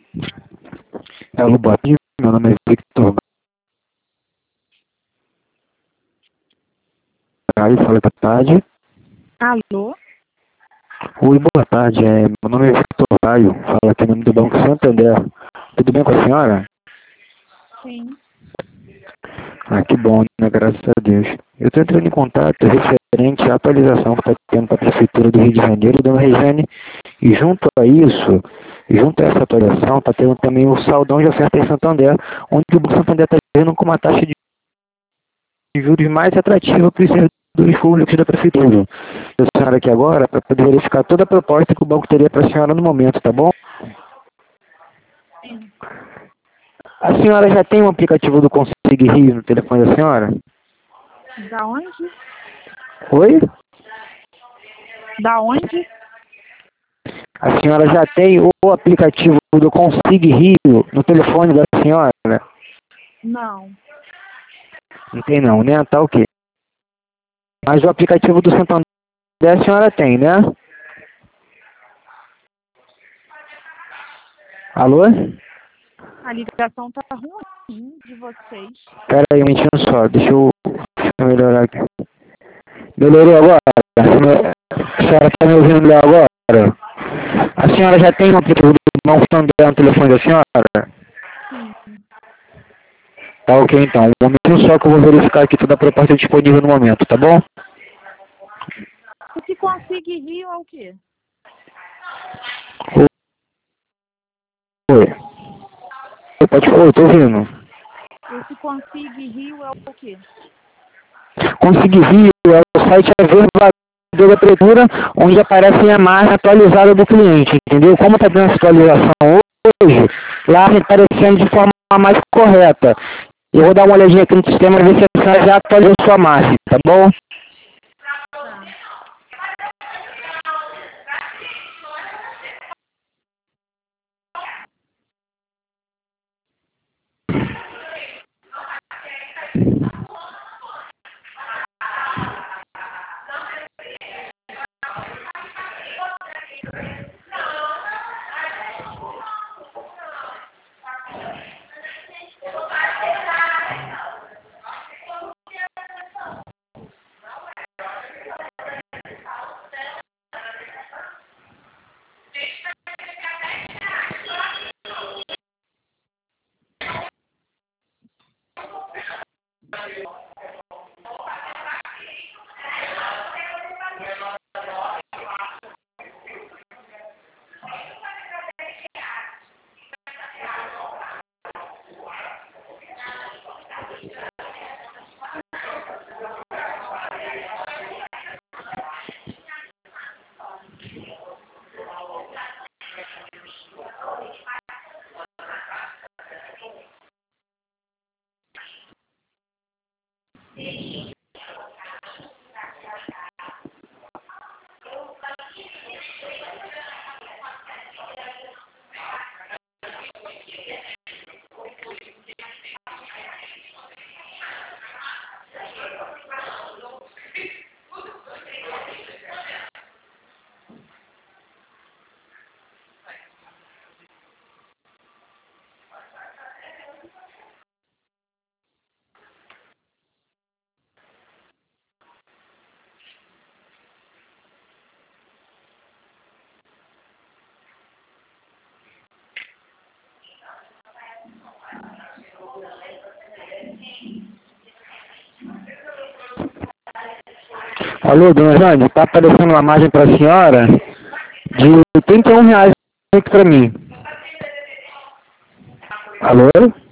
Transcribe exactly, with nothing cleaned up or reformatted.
Alô, boa tarde. Meu nome é Victor Gaio, fala boa tarde. Alô? Oi, boa tarde. É, meu nome é Victor Gaio, fala aqui em nome do Banco Santander. Tudo bem com a senhora? Sim. Ah, que bom, né? Graças a Deus. Eu estou entrando em contato referente à atualização que está tendo para a Prefeitura do Rio de Janeiro, dona Regiane, e junto a isso, junto a essa atualização, está tendo também o saldão de oferta em Santander, onde o Banco Santander está vindo com uma taxa de juros mais atrativa para os servidores públicos da Prefeitura. A senhora aqui agora para poder verificar toda a proposta que o banco teria para a senhora no momento, tá bom? Sim. A senhora já tem um aplicativo do Consigue Rio no telefone da senhora? Da onde? Oi? Da onde? A senhora já tem o aplicativo do Consigue Rio no telefone da senhora? Não. Não tem não, né? Tá ok. Mas o aplicativo do Santander a senhora tem, né? Alô? A ligação tá ruim de vocês. Pera aí um minutinho só, deixa eu, deixa eu melhorar aqui. Melhorou agora? A senhora está me ouvindo melhor agora? A senhora já tem um aplicativo do Banco Santander no telefone da senhora? Sim. Tá ok então. Um momentinho só que eu vou verificar aqui toda a proposta disponível no momento, tá bom? Esse Consigue Rio é o quê? Oi. Oi, pode falar, eu tô ouvindo. Esse Consigue Rio é o quê? Consegui Rio é o site é verdadeiro da prefeitura, onde aparece a marca atualizada do cliente, entendeu? Como está tendo essa atualização hoje, lá está aparecendo de forma mais correta. Eu vou dar uma olhadinha aqui no sistema ver se a senhora já atualizou sua marca, tá bom? Tá. Alô, dona Jane, está aparecendo uma margem para a senhora de trinta e um reais para mim. Alô?